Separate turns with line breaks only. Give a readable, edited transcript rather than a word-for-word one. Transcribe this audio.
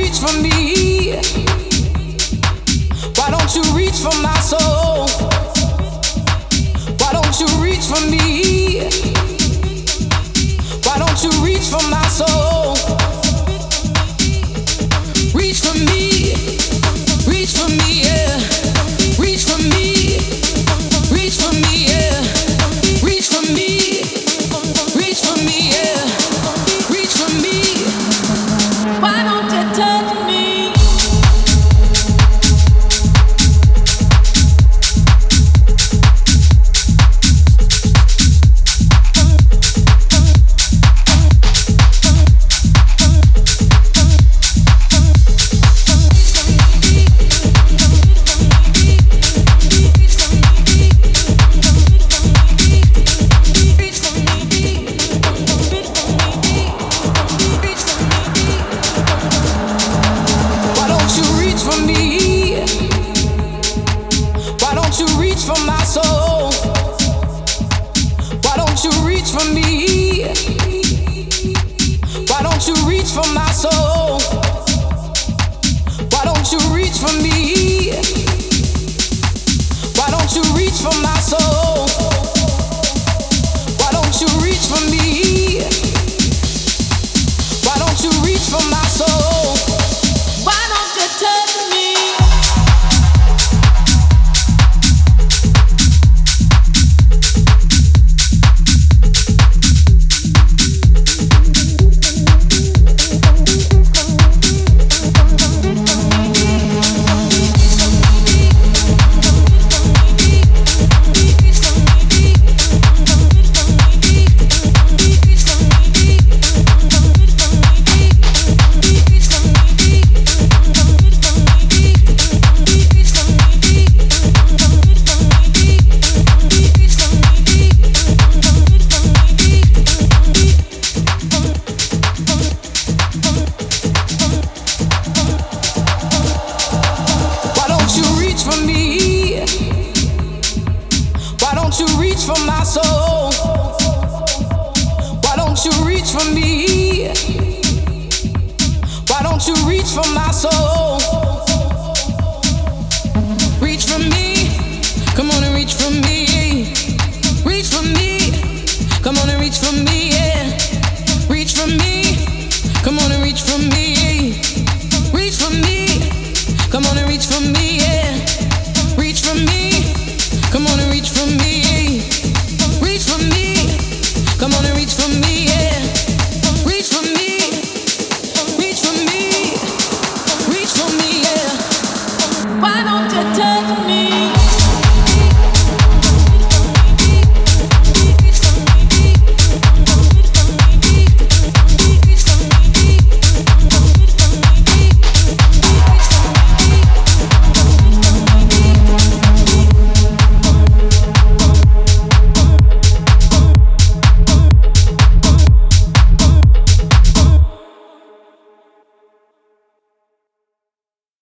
reach for me? Why don't you reach for my soul? Why don't you reach for me? Why don't you reach for my soul? Reach for me, reach for me, yeah. Reach for me, reach for me, yeah. Reach for me, reach for me, yeah. Reach for me. Why don't you touch me? Why don't you reach for my soul?